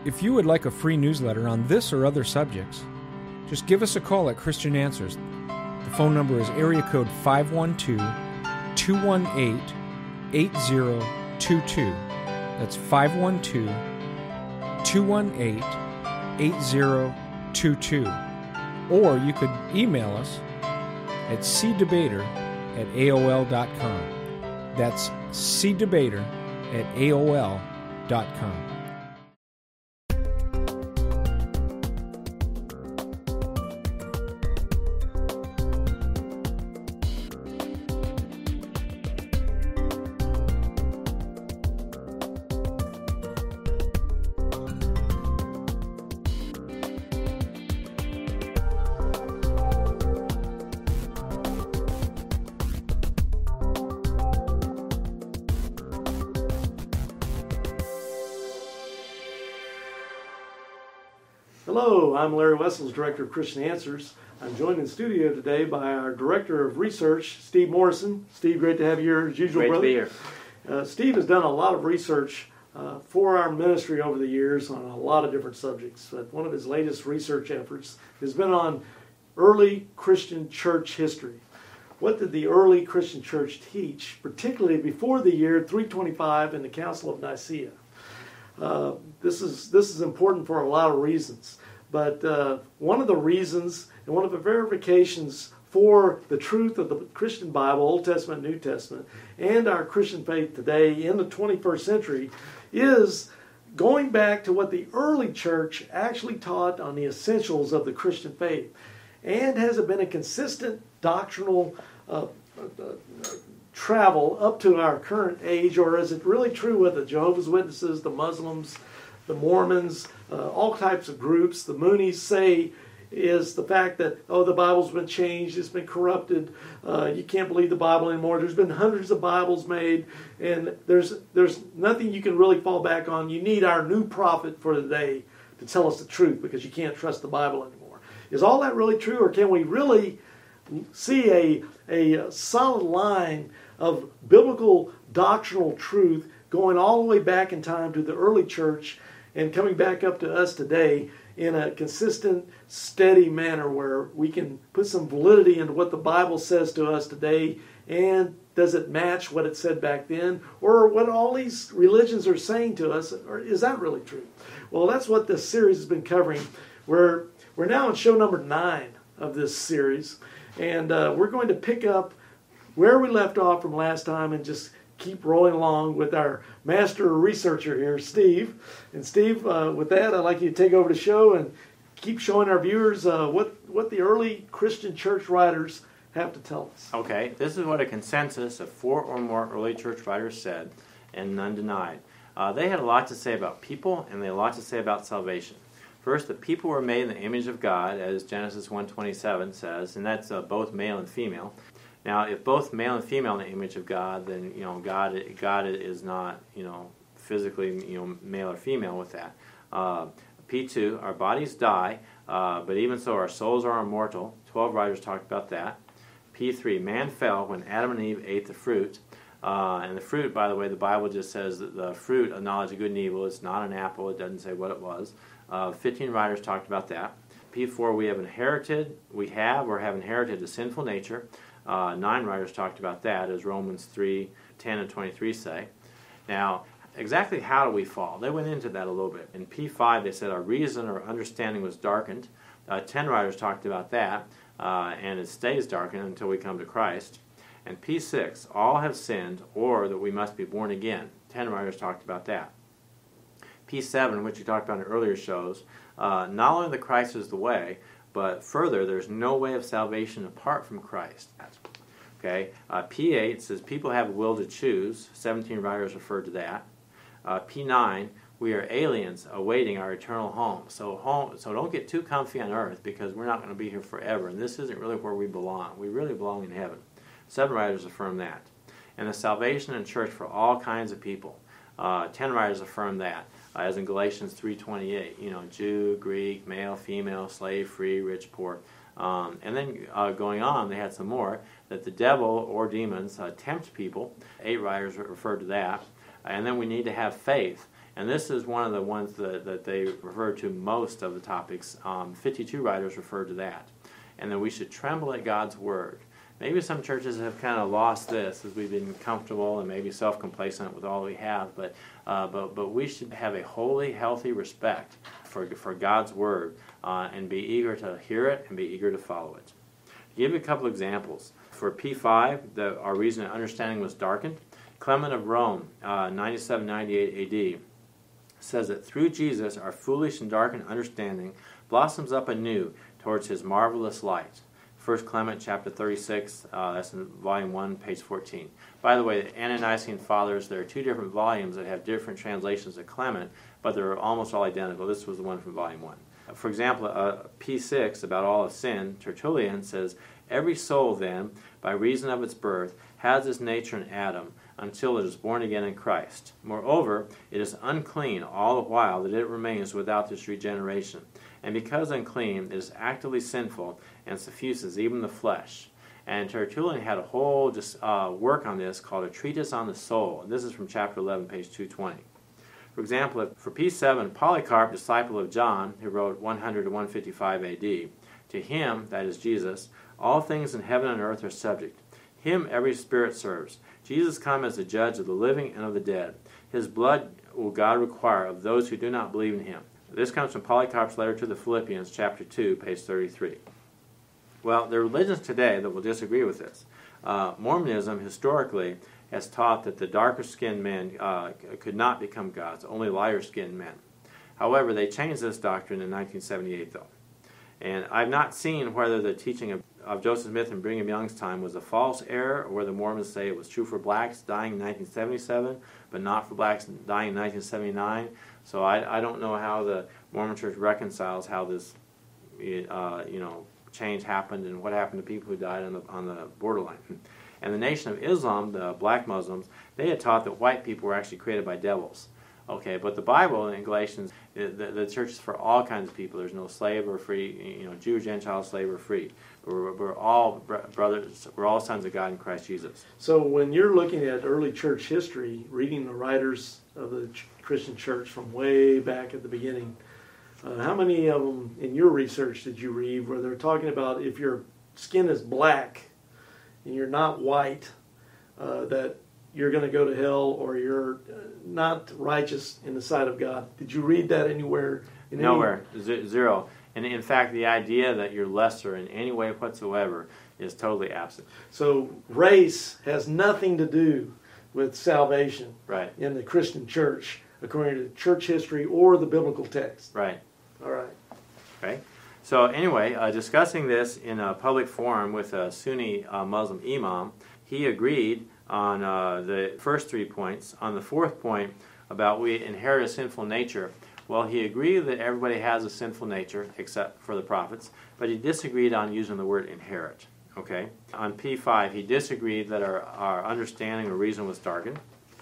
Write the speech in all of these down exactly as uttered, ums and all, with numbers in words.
If you would like a free newsletter on this or other subjects, just give us a call at Christian Answers. The phone number is area code five one two, two one eight, eight zero two two. That's five one two, two one eight, eight zero two two. Or you could email us at c debater at a o l dot com. That's c debater at a o l dot com. Hello, I'm Larry Wessels, Director of Christian Answers. I'm joined in studio today by our Director of Research, Steve Morrison. Steve, great to have you here as usual, Great brother. to be here. Uh, Steve has done a lot of research uh, for our ministry over the years on a lot of different subjects. But one of his latest research efforts has been on early Christian church history. What did the early Christian church teach, particularly before the year three twenty-five in the Council of Nicaea? Uh, this is this is important for a lot of reasons. But uh, one of the reasons and one of the verifications for the truth of the Christian Bible, Old Testament, New Testament, and our Christian faith today in the twenty-first century is going back to what the early church actually taught on the essentials of the Christian faith. And has it been a consistent doctrinal uh, uh, travel up to our current age, or is it really true with the Jehovah's Witnesses, the Muslims, the Mormons, uh, all types of groups? The Moonies say is the fact that, oh, the Bible's been changed, it's been corrupted, uh, you can't believe the Bible anymore. There's been hundreds of Bibles made, and there's there's nothing you can really fall back on. You need our new prophet for the day to tell us the truth because you can't trust the Bible anymore. Is all that really true, or can we really see a, a solid line of biblical doctrinal truth going all the way back in time to the early church and coming back up to us today in a consistent, steady manner where we can put some validity into what the Bible says to us today? And does it match what it said back then? Or what all these religions are saying to us? Or is that really true? Well, that's what this series has been covering. We're, we're now on show number nine of this series. And uh, we're going to pick up where we left off from last time and just keep rolling along with our master researcher here, Steve. And Steve, uh, with that, I'd like you to take over the show and keep showing our viewers uh, what, what the early Christian church writers have to tell us. Okay, this is what a consensus of four or more early church writers said, and none denied. Uh, they had a lot to say about people, and they had a lot to say about salvation. First, the people were made in the image of God, as Genesis one twenty-seven says, and that's uh, both male and female. Now, if both male and female in the image of God, then you know God God is not you know physically you know male or female with that. Uh, P two, our bodies die, uh, but even so, our souls are immortal. Twelve writers talked about that. P three, man fell when Adam and Eve ate the fruit. Uh, and the fruit, by the way, the Bible just says that the fruit of knowledge of good and evil. It's not an apple. It doesn't say what it was. Uh, Fifteen writers talked about that. P four, we have inherited, we have or have inherited a sinful nature. Uh, nine writers talked about that, as Romans three, ten and twenty-three say. Now, exactly how do we fall? They went into that a little bit. In P five, they said our reason or understanding was darkened. Uh, ten writers talked about that, uh, and it stays darkened until we come to Christ. And P six, all have sinned, or that we must be born again. Ten writers talked about that. P seven, which we talked about in earlier shows, uh, not only that Christ is the way, but further, there's no way of salvation apart from Christ. Okay. Uh, P eight says people have a will to choose. seventeen writers referred to that. Uh, P nine, we are aliens awaiting our eternal home. So home. So don't get too comfy on earth because we're not going to be here forever, and this isn't really where we belong. We really belong in heaven. Seven writers affirm that. And the salvation in church for all kinds of people. Uh, ten writers affirm that. Uh, as in Galatians three twenty-eight, you know, Jew, Greek, male, female, slave, free, rich, poor. Um, and then uh, going on, they had some more, that the devil or demons uh, tempt people. Eight writers referred to that. And then we need to have faith. And this is one of the ones that, that they refer to most of the topics. Um, fifty-two writers refer to that. And that we should tremble at God's word. Maybe some churches have kind of lost this as we've been comfortable and maybe self-complacent with all we have, but uh, but but we should have a holy, healthy respect for for God's word uh, and be eager to hear it and be eager to follow it. To give you a couple examples. For P five, the, our reason and understanding was darkened. Clement of Rome, uh, ninety-seven ninety-eight A D, says that through Jesus our foolish and darkened understanding blossoms up anew towards his marvelous light. First Clement chapter thirty-six, uh, that's in volume one, page fourteen. By the way, the Ante-Nicene Fathers, there are two different volumes that have different translations of Clement, but they're almost all identical. This was the one from volume one. For example, uh, P six, about all of sin, Tertullian says, every soul then, by reason of its birth, has its nature in Adam, until it is born again in Christ. Moreover, it is unclean all the while that it remains without this regeneration. And because unclean, it is actively sinful and suffuses even the flesh. And Tertullian had a whole just, uh, work on this called A Treatise on the Soul. And this is from chapter eleven, page two twenty. For example, for P seven, Polycarp, disciple of John, who wrote one hundred to one fifty-five A D, to him, that is Jesus, all things in heaven and earth are subject. Him every spirit serves. Jesus come as the judge of the living and of the dead. His blood will God require of those who do not believe in him. This comes from Polycarp's letter to the Philippians, chapter two, page thirty-three. Well, there are religions today that will disagree with this. Uh, Mormonism, historically, has taught that the darker-skinned men uh, could not become gods, only lighter-skinned men. However, they changed this doctrine in nineteen seventy-eight, though. And I've not seen whether the teaching of, of Joseph Smith and Brigham Young's time was a false error, or whether Mormons say it was true for blacks dying in nineteen seventy-seven, but not for blacks dying in nineteen seventy-nine. So I, I don't know how the Mormon Church reconciles how this, uh, you know, change happened and what happened to people who died on the on the borderline. And the Nation of Islam, the black Muslims, they had taught that white people were actually created by devils. Okay, but the Bible in Galatians, the, the church is for all kinds of people. There's no slave or free, you know, Jew, Gentile, slave or free. We're, we're all brothers. We're all sons of God in Christ Jesus. So when you're looking at early church history, reading the writers of the Christian church from way back at the beginning, uh, how many of them in your research did you read where they're talking about if your skin is black and you're not white, uh, that you're going to go to hell or you're not righteous in the sight of God? Did you read that anywhere? In Nowhere. Any... Zero. And in fact, the idea that you're lesser in any way whatsoever is totally absent. So race has nothing to do with salvation right. in the Christian church, according to church history or the biblical text. Right. All right. Okay. So anyway, uh, discussing this in a public forum with a Sunni uh, Muslim imam, he agreed on uh, the first three points. On the fourth point about we inherit a sinful nature, well, he agreed that everybody has a sinful nature except for the prophets, but he disagreed on using the word inherit. Okay. On P five, he disagreed that our, our understanding or reason was darkened.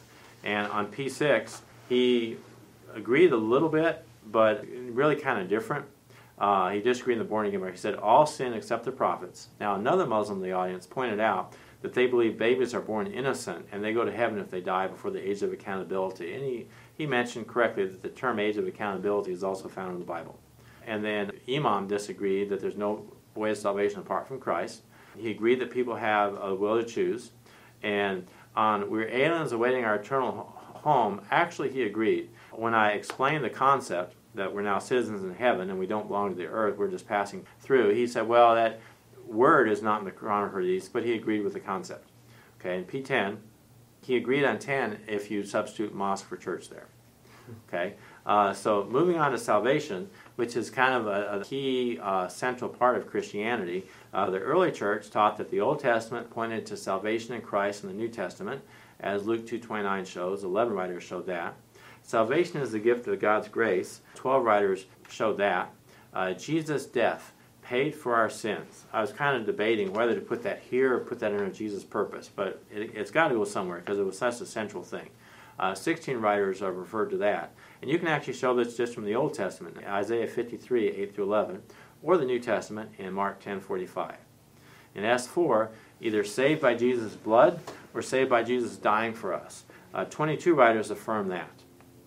And on P six, he agreed a little bit, but really kind of different. Uh, he disagreed in the born again part. He said, all sin except the prophets. Now, another Muslim in the audience pointed out that they believe babies are born innocent and they go to heaven if they die before the age of accountability. And he, he mentioned correctly that the term age of accountability is also found in the Bible. And then Imam disagreed that there's no way of salvation apart from Christ. He agreed that people have a will to choose. And on we're aliens awaiting our eternal home, actually he agreed. When I explained the concept that we're now citizens in heaven and we don't belong to the earth, we're just passing through, he said, well, that word is not in the Quran or Hadith, but he agreed with the concept. Okay, in P ten, he agreed on ten if you substitute mosque for church there. Okay, uh, so moving on to salvation, which is kind of a, a key uh, central part of Christianity, uh, the early church taught that the Old Testament pointed to salvation in Christ in the New Testament, as Luke two twenty-nine shows. eleven writers showed that. Salvation is the gift of God's grace. twelve writers showed that. Uh, Jesus' death paid for our sins. I was kind of debating whether to put that here or put that under Jesus' purpose, but it, it's got to go somewhere because it was such a central thing. Uh, sixteen writers have referred to that. And you can actually show this just from the Old Testament, Isaiah fifty-three, eight through eleven, or the New Testament in Mark ten forty-five. In S four, either saved by Jesus' blood or saved by Jesus dying for us. Uh, twenty-two writers affirm that.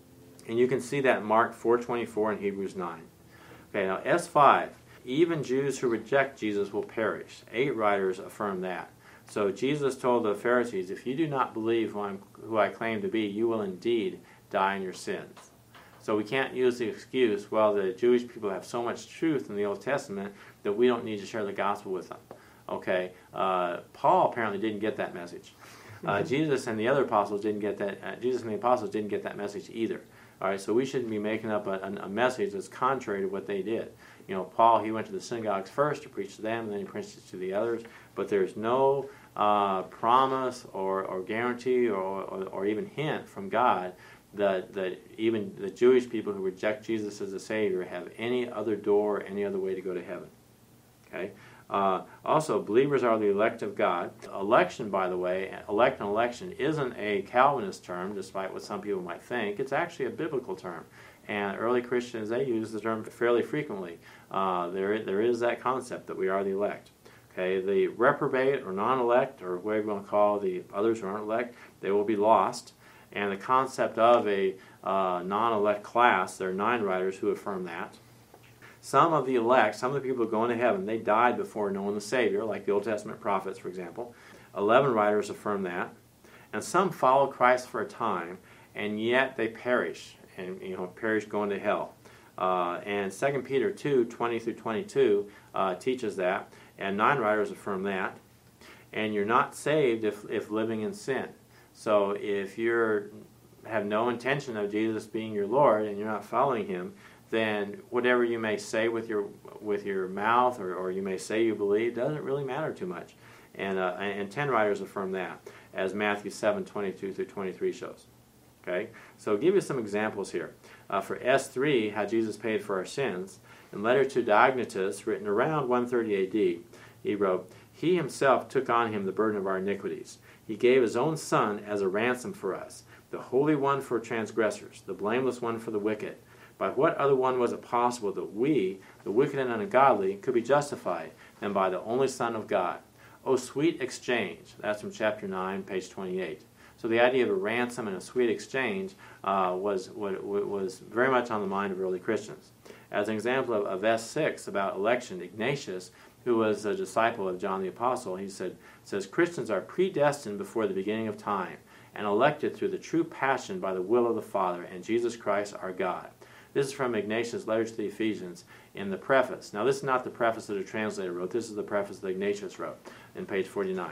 And you can see that in Mark four twenty-four and Hebrews nine. Okay, now S five, even Jews who reject Jesus will perish. Eight writers affirm that. So Jesus told the Pharisees, if you do not believe who, I'm, who I claim to be, you will indeed die in your sins. So we can't use the excuse, well, the Jewish people have so much truth in the Old Testament that we don't need to share the gospel with them. Okay, uh, Paul apparently didn't get that message. Uh, Jesus and the other apostles didn't get that. Uh, Jesus and the apostles didn't get that message either. All right, so we shouldn't be making up a, a message that's contrary to what they did. You know, Paul, he went to the synagogues first to preach to them, and then he preached it to the others. But there's no uh, promise or, or guarantee or, or, or even hint from God that, that even the Jewish people who reject Jesus as a Savior have any other door, any other way to go to heaven. Okay. Uh, also, believers are the elect of God. Election, by the way, elect and election isn't a Calvinist term, despite what some people might think. It's actually a biblical term. And early Christians, they use the term fairly frequently. Uh, there, there is that concept that we are the elect. Okay, the reprobate or non-elect, or whatever you want to call the others who aren't elect, they will be lost. And the concept of a uh, non-elect class, there are nine writers who affirm that. Some of the elect, some of the people who go into heaven, they died before knowing the Savior, like the Old Testament prophets, for example. Eleven writers affirm that. And some follow Christ for a time, and yet they perish, and you know, perish going to hell. Uh, and Second Peter two, twenty through twenty-two uh, teaches that, and nine writers affirm that. And you're not saved if, if living in sin. So if you have no intention of Jesus being your Lord, and you're not following Him, then whatever you may say with your with your mouth, or, or you may say you believe, doesn't really matter too much. And uh, and ten writers affirm that, as Matthew seven, twenty-two through twenty-three shows. Okay, so I'll give you some examples here. Uh, for S three, how Jesus paid for our sins, in letter to Diognetus, written around one thirty A D, he wrote, He himself took on him the burden of our iniquities. He gave his own Son as a ransom for us, the Holy One for transgressors, the blameless one for the wicked. By what other one was it possible that we, the wicked and ungodly, could be justified than by the only Son of God? O sweet exchange. That's from chapter nine, page twenty-eight. So the idea of a ransom and a sweet exchange uh, was, was very much on the mind of early Christians. As an example of, of S six about election, Ignatius, who was a disciple of John the Apostle, he said, says, Christians are predestined before the beginning of time and elected through the true passion by the will of the Father and Jesus Christ our God. This is from Ignatius' letter to the Ephesians in the preface. Now, this is not the preface that a translator wrote. This is the preface that Ignatius wrote in page forty-nine.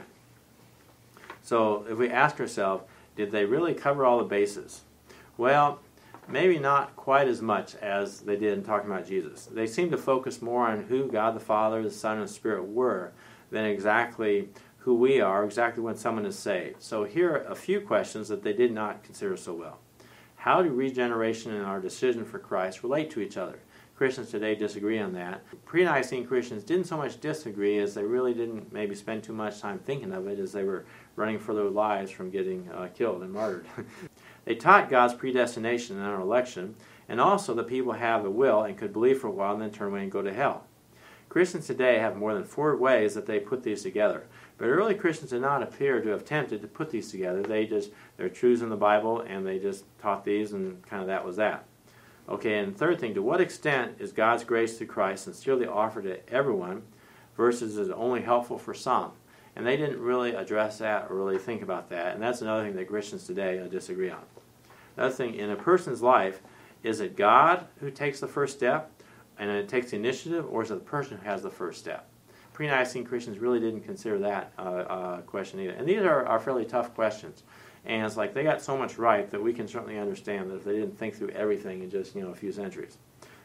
So, if we ask ourselves, did they really cover all the bases? Well, maybe not quite as much as they did in talking about Jesus. They seem to focus more on who God the Father, the Son, and the Spirit were than exactly who we are, exactly when someone is saved. So, here are a few questions that they did not consider so well. How do regeneration and our decision for Christ relate to each other? Christians today disagree on that. Pre-Nicene Christians didn't so much disagree as they really didn't maybe spend too much time thinking of it as they were running for their lives from getting uh, killed and martyred. They taught God's predestination and our election, and also that people have a will and could believe for a while and then turn away and go to hell. Christians today have more than four ways that they put these together. But early Christians did not appear to have attempted to put these together. They just, they're truths in the Bible, and they just taught these, and kind of that was that. Okay, and third thing, to what extent is God's grace through Christ sincerely offered to everyone versus is it only helpful for some? And they didn't really address that or really think about that, and that's another thing that Christians today uh, disagree on. Another thing, in a person's life, is it God who takes the first step, and it takes the initiative, or is it the person who has the first step? Pre-Nicene Christians really didn't consider that uh, uh, question either. And these are, are fairly tough questions. And it's like they got so much right that we can certainly understand that if they didn't think through everything in just, you know, a few centuries.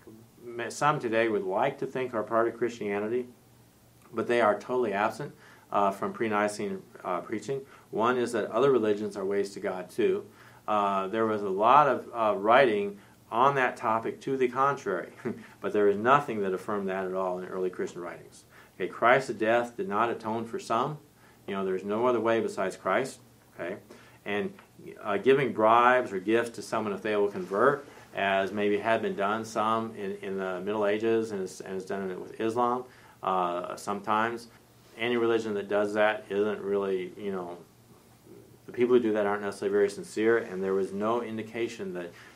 Some today would like to think are part of Christianity, but they are totally absent uh, from pre-Nicene uh, preaching. One is that other religions are ways to God too. Uh, there was a lot of uh, writing on that topic to the contrary, but there is nothing that affirmed that at all in early Christian writings. Okay, Christ's death did not atone for some. You know, there's no other way besides Christ. Okay, and uh, giving bribes or gifts to someone if they will convert, as maybe had been done some in, in the Middle Ages and is, and is done with Islam uh, sometimes. Any religion that does that isn't really, you know, the people who do that aren't necessarily very sincere, and there was no indication that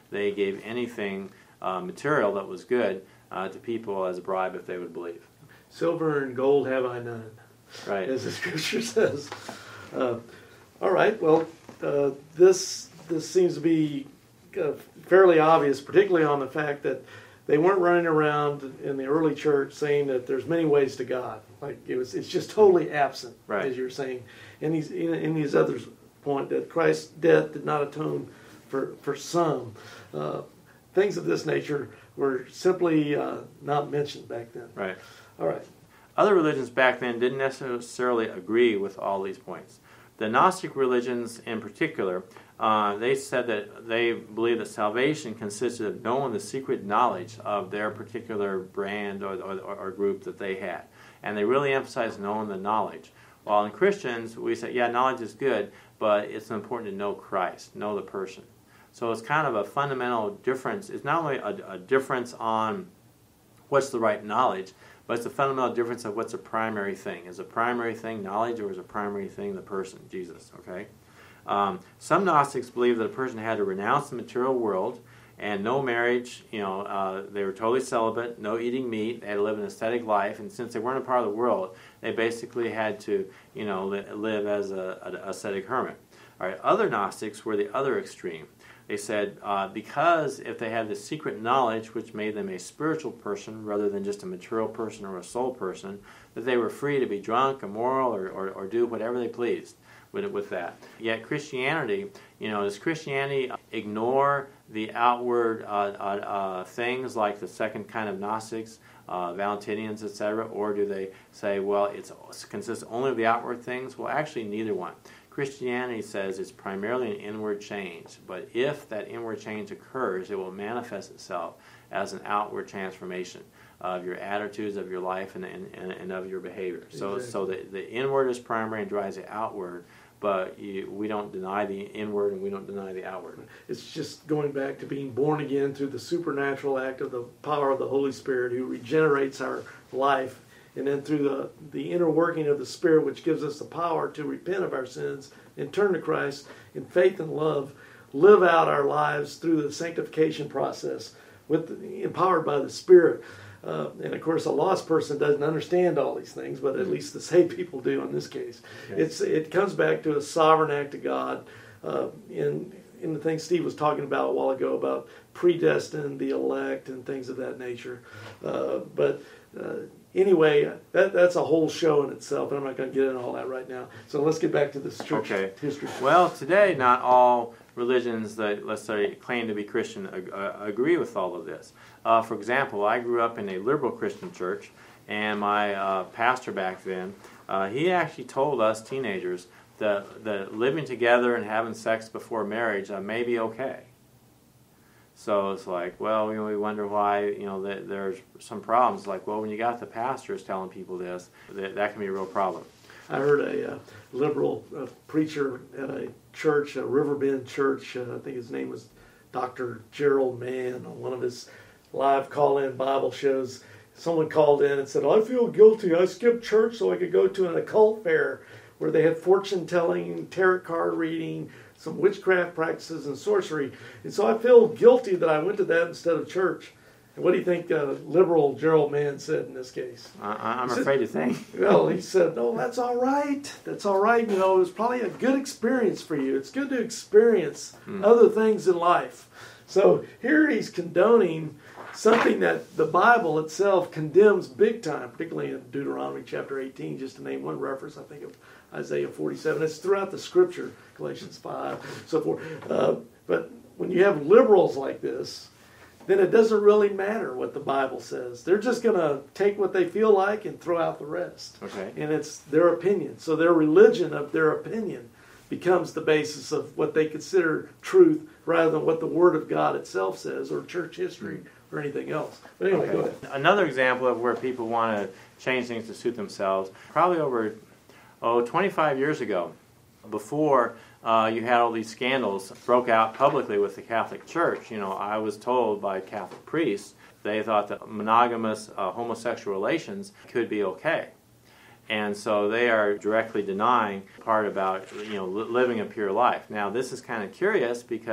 they gave anything uh, material that was good uh, to people as a bribe if they would believe. Silver and gold have I none, Right. as the scripture says. Uh, all right, well, uh, this this seems to be uh, fairly obvious, particularly on the fact that they weren't running around in the early church saying that there's many ways to God. Like it was, it's just totally absent, right. as you're saying. In these in, in these others point that Christ's death did not atone for for some. Uh, things of this nature were simply uh, not mentioned back then. Right. All right. Other religions back then didn't necessarily agree with all these points. The Gnostic religions in particular, uh, they said that they believed that salvation consisted of knowing the secret knowledge of their particular brand or, or, or group that they had. And they really emphasized knowing the knowledge. While in Christians, we say, yeah, knowledge is good, but it's important to know Christ, know the person. So it's kind of a fundamental difference. It's not only a, a difference on what's the right knowledge, but it's a fundamental difference of what's a primary thing. Is a primary thing knowledge, or is a primary thing the person, Jesus, okay? Um, some Gnostics believed that a person had to renounce the material world and no marriage, you know, uh, they were totally celibate, no eating meat, they had to live an ascetic life, and since they weren't a part of the world, they basically had to, you know, li- live as a, an ascetic hermit. All right, other Gnostics were the other extreme. They said uh, because if they had the secret knowledge which made them a spiritual person rather than just a material person or a soul person, that they were free to be drunk, immoral, or, or, or do whatever they pleased with, with that. Yet Christianity, you know, does Christianity ignore the outward uh, uh, uh, things like the second kind of Gnostics, uh, Valentinians, et cetera, or do they say, well, it's, it consists only of the outward things? Well, actually, neither one. Christianity says it's primarily an inward change, but if that inward change occurs, it will manifest itself as an outward transformation of your attitudes, of your life, and, and, and of your behavior. So, Exactly. so the, the inward is primary and drives the outward, but you, we don't deny the inward and we don't deny the outward. It's just going back to being born again through the supernatural act of the power of the Holy Spirit who regenerates our life, and then through the, the inner working of the Spirit, which gives us the power to repent of our sins and turn to Christ in faith and love, live out our lives through the sanctification process, with the, empowered by the Spirit. Uh, and of course, a lost person doesn't understand all these things, but at least the saved people do in this case. Yes. It's it comes back to a sovereign act of God. Uh, in in the thing Steve was talking about a while ago about predestined, the elect, and things of that nature. Uh, but uh, anyway, that that's a whole show in itself, and I'm not going to get into all that right now. So let's get back to this church Okay. history. Well, today, not all religions that, let's say, claim to be Christian ag- uh, agree with all of this. Uh, for example, I grew up in a liberal Christian church, and my uh, pastor back then, uh, he actually told us teenagers that, that living together and having sex before marriage uh, may be okay. So it's like, well, you know, we wonder why, you know, that there's some problems. Like, well, when you got the pastors telling people this, that, that can be a real problem. I heard a uh, liberal uh, preacher at a church, a Riverbend church. Uh, I think his name was Doctor Gerald Mann, on one of his live call-in Bible shows. Someone called in and said, I feel guilty. I skipped church so I could go to an occult fair where they had fortune-telling, tarot card reading, some witchcraft practices, and sorcery. And so I feel guilty that I went to that instead of church. And what do you think uh, liberal Gerald Mann said in this case? I, I'm He said- afraid to think. Well, he said, no, that's all right. That's all right. You know, it was probably a good experience for you. It's good to experience Mm. other things in life. So here he's condoning something that the Bible itself condemns big time, particularly in Deuteronomy chapter eighteen, just to name one reference, I think of Isaiah forty-seven. It's throughout the scripture, Galatians five, so forth. Uh, but when you have liberals like this, then it doesn't really matter what the Bible says. They're just going to take what they feel like and throw out the rest. Okay. And it's their opinion. So their religion of their opinion becomes the basis of what they consider truth rather than what the Word of God itself says or church history or anything else. But anyway, go ahead. Another example of where people want to change things to suit themselves, probably over, oh, twenty-five years ago, before uh, you had all these scandals broke out publicly with the Catholic Church, you know, I was told by Catholic priests, they thought that monogamous uh, homosexual relations could be okay. And so they are directly denying part about, you know, li- living a pure life. Now, this is kind of curious because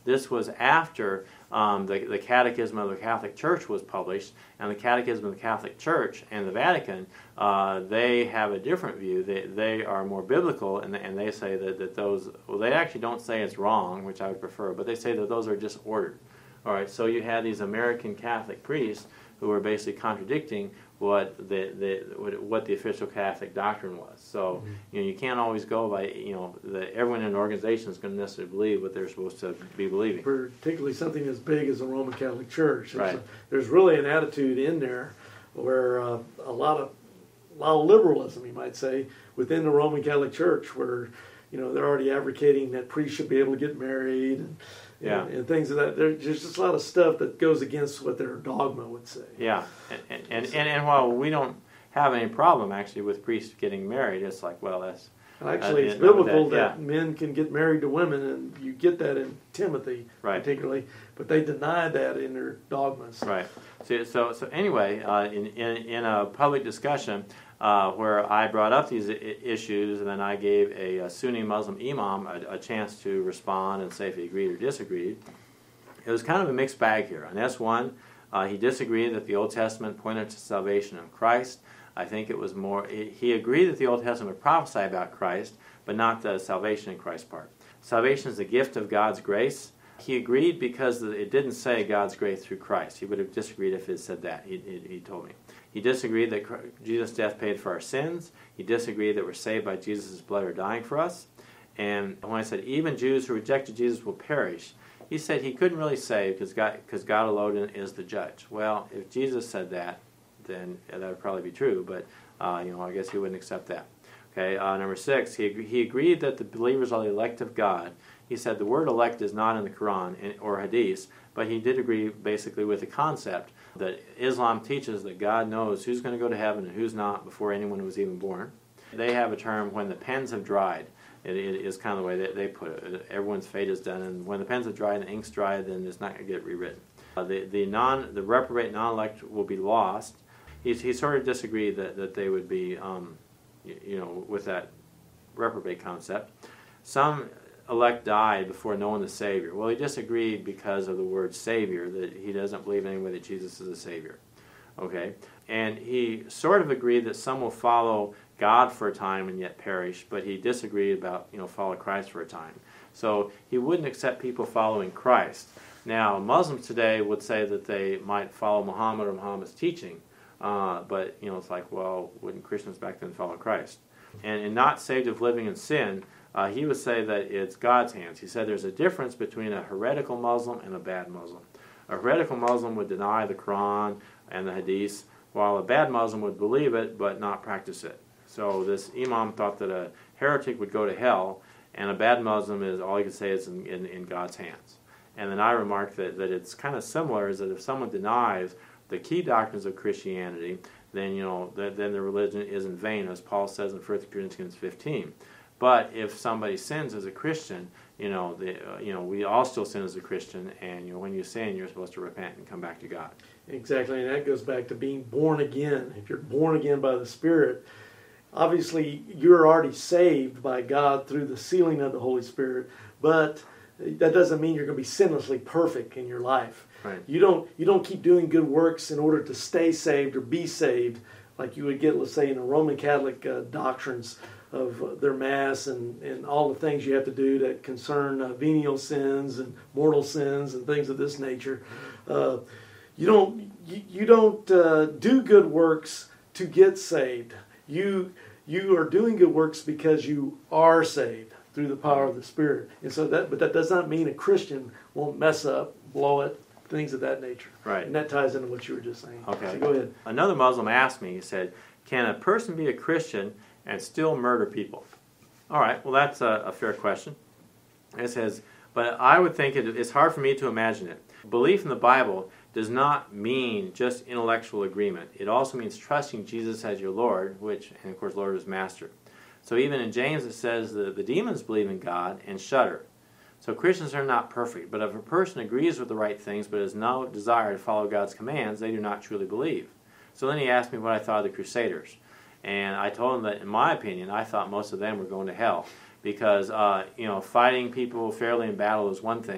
This was after um, the, the Catechism of the Catholic Church was published, and the Catechism of the Catholic Church and the Vatican, uh, they have a different view. They, they are more biblical, and, and they say that, that those, well, they actually don't say it's wrong, which I would prefer, but they say that those are disordered. All right, so you had these American Catholic priests who were basically contradicting what the, the what the official Catholic doctrine was. So mm-hmm. you know, you can't always go by, you know, the, everyone in an organization is going to necessarily believe what they're supposed to be believing. Particularly something as big as the Roman Catholic Church. Right. A, there's really an attitude in there where uh, a lot of a lot of liberalism, you might say, within the Roman Catholic Church, where you know they're already advocating that priests should be able to get married and. Yeah. And, and things of that. There's just a lot of stuff that goes against what their dogma would say. Yeah, and and, and, and while we don't have any problem actually with priests getting married, it's like, well, that's... And actually, uh, it's biblical that, that, that yeah. men can get married to women, and you get that in Timothy right. particularly, but they deny that in their dogmas. Right. So, so, so anyway, uh, in, in, in a public discussion, Uh, where I brought up these I- issues, and then I gave a, a Sunni Muslim imam a, a chance to respond and say if he agreed or disagreed. It was kind of a mixed bag here. On S one, uh, he disagreed that the Old Testament pointed to salvation in Christ. I think it was more, he, he agreed that the Old Testament would prophesy about Christ, but not the salvation in Christ part. Salvation is a gift of God's grace. He agreed because it didn't say God's grace through Christ. He would have disagreed if it said that, he, he, he told me. He disagreed that Jesus' death paid for our sins. He disagreed that we're saved by Jesus' blood or dying for us. And when I said even Jews who rejected Jesus will perish, he said he couldn't really say because God, because God alone is the judge. Well, if Jesus said that, then that would probably be true, but uh, you know, I guess he wouldn't accept that. Okay, uh, number six, he, he agreed that the believers are the elect of God. He said the word elect is not in the Quran or Hadith, but he did agree basically with the concept that Islam teaches that God knows who's going to go to heaven and who's not before anyone was even born. They have a term, when the pens have dried. It, it is kind of the way they, they put it. Everyone's fate is done, and when the pens have dried and the ink's dry, then it's not going to get rewritten. Uh, the, the, non, the reprobate non-elect will be lost. He, he sort of disagreed that, that they would be, um, you, you know, with that reprobate concept. Some elect died before knowing the Savior. Well, he disagreed because of the word Savior, that he doesn't believe anyway that Jesus is a Savior. Okay? And he sort of agreed that some will follow God for a time and yet perish, but he disagreed about, you know, follow Christ for a time. So he wouldn't accept people following Christ. Now, Muslims today would say that they might follow Muhammad or Muhammad's teaching, uh, but, you know, it's like, well, wouldn't Christians back then follow Christ? And, and not saved of living in sin, Uh, he would say that it's God's hands. He said there's a difference between a heretical Muslim and a bad Muslim. A heretical Muslim would deny the Quran and the Hadith, while a bad Muslim would believe it but not practice it. So this imam thought that a heretic would go to hell, and a bad Muslim is, all he could say is in, in, in God's hands. And then I remarked that, that it's kind of similar, is that if someone denies the key doctrines of Christianity, then, you know, th- then the religion is in vain, as Paul says in First Corinthians fifteen. But if somebody sins as a Christian, you know, the, uh, you know, we all still sin as a Christian, and you know, when you sin, you're supposed to repent and come back to God. Exactly, and that goes back to being born again. If you're born again by the Spirit, obviously you're already saved by God through the sealing of the Holy Spirit, but that doesn't mean you're going to be sinlessly perfect in your life. Right. You don't you don't keep doing good works in order to stay saved or be saved, like you would get, let's say, in the Roman Catholic uh, doctrines of their Mass and, and all the things you have to do that concern uh, venial sins and mortal sins and things of this nature. Uh, you don't you, you don't uh, do good works to get saved. You you are doing good works because you are saved through the power of the Spirit. And so that, but that does not mean a Christian won't mess up, blow it, things of that nature. Right. And that ties into what you were just saying. Okay. So go ahead. Another Muslim asked me, he said, can a person be a Christian and still murder people? All right, well, that's a, a fair question. It says, but I would think it, it's hard for me to imagine it. Belief in the Bible does not mean just intellectual agreement. It also means trusting Jesus as your Lord, which, and of course, Lord is Master. So even in James it says that the demons believe in God and shudder. So Christians are not perfect, but if a person agrees with the right things but has no desire to follow God's commands, they do not truly believe. So then he asked me what I thought of the Crusaders. And I told him that, in my opinion, I thought most of them were going to hell. Because, uh, you know, fighting people fairly in battle is one thing,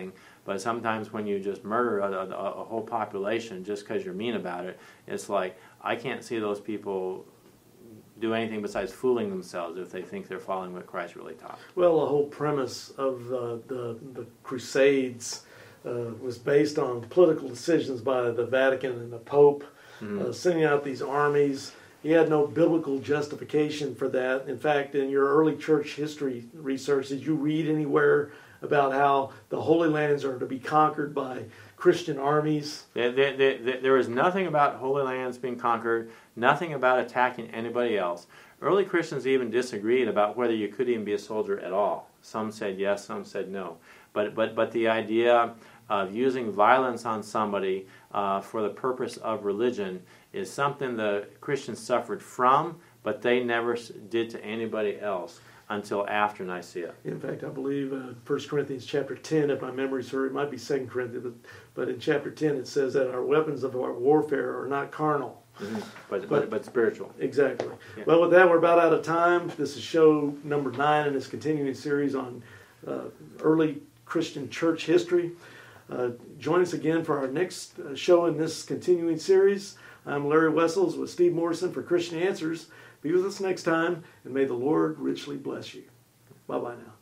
But sometimes when you just murder a, a, a whole population just because you're mean about it, it's like, I can't see those people do anything besides fooling themselves if they think they're following what Christ really taught. Well, the whole premise of uh, the, the Crusades uh, was based on political decisions by the Vatican and the Pope, mm-hmm. uh, sending out these armies. He had no biblical justification for that. In fact, in your early church history research, did you read anywhere about how the Holy Lands are to be conquered by Christian armies? There, there, there, there is nothing about Holy Lands being conquered, nothing about attacking anybody else. Early Christians even disagreed about whether you could even be a soldier at all. Some said yes, some said no. But, but, but the idea of using violence on somebody uh, for the purpose of religion is something the Christians suffered from, but they never did to anybody else until after Nicaea. In fact, I believe uh, First Corinthians chapter ten, if my memory serves, it might be Second Corinthians, but, but in chapter ten it says that our weapons of our warfare are not carnal. Mm-hmm. But, but, but but spiritual. Exactly. Yeah. Well, with that, we're about out of time. This is show number nine in this continuing series on uh, early Christian church history. Uh, join us again for our next uh, show in this continuing series. I'm Larry Wessels with Steve Morrison for Christian Answers. Be with us next time, and may the Lord richly bless you. Bye-bye now.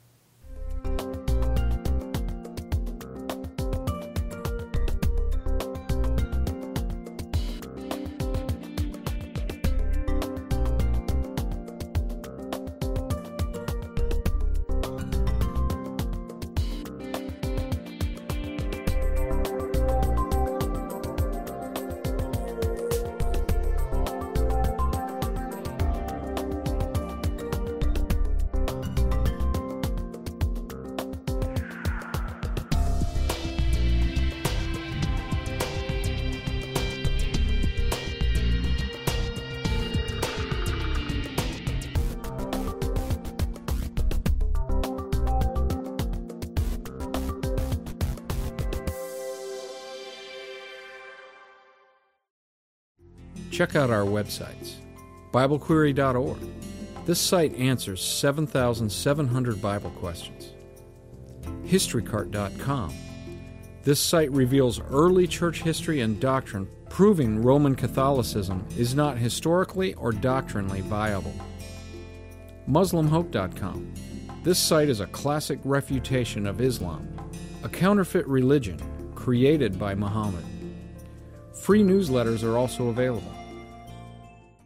Check out our websites. Bible Query dot org. This site answers seven thousand seven hundred Bible questions. History Cart dot com. This site reveals early church history and doctrine, proving Roman Catholicism is not historically or doctrinally viable. Muslim Hope dot com. This site is a classic refutation of Islam, a counterfeit religion created by Muhammad. Free newsletters are also available.